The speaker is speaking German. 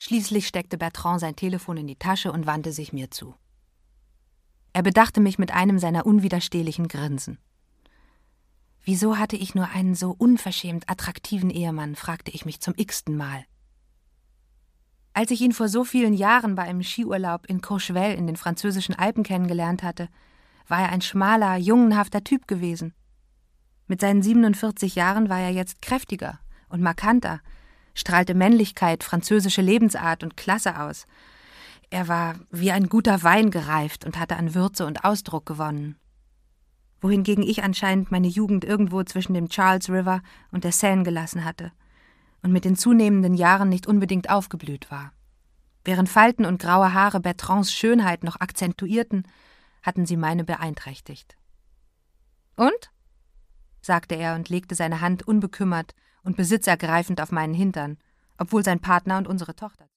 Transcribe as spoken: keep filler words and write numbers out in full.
Schließlich steckte Bertrand sein Telefon in die Tasche und wandte sich mir zu. Er bedachte mich mit einem seiner unwiderstehlichen Grinsen. Wieso hatte ich nur einen so unverschämt attraktiven Ehemann, fragte ich mich zum x-ten Mal. Als ich ihn vor so vielen Jahren bei einem Skiurlaub in Courchevel in den französischen Alpen kennengelernt hatte, war er ein schmaler, jungenhafter Typ gewesen. Mit seinen siebenundvierzig Jahren war er jetzt kräftiger und markanter, strahlte Männlichkeit, französische Lebensart und Klasse aus. Er war wie ein guter Wein gereift und hatte an Würze und Ausdruck gewonnen. Wohingegen ich anscheinend meine Jugend irgendwo zwischen dem Charles River und der Seine gelassen hatte und mit den zunehmenden Jahren nicht unbedingt aufgeblüht war. Während Falten und graue Haare Bertrands Schönheit noch akzentuierten, hatten sie meine beeinträchtigt. »Und?« sagte er und legte seine Hand unbekümmert und besitzergreifend auf meinen Hintern, obwohl sein Partner und unsere Tochter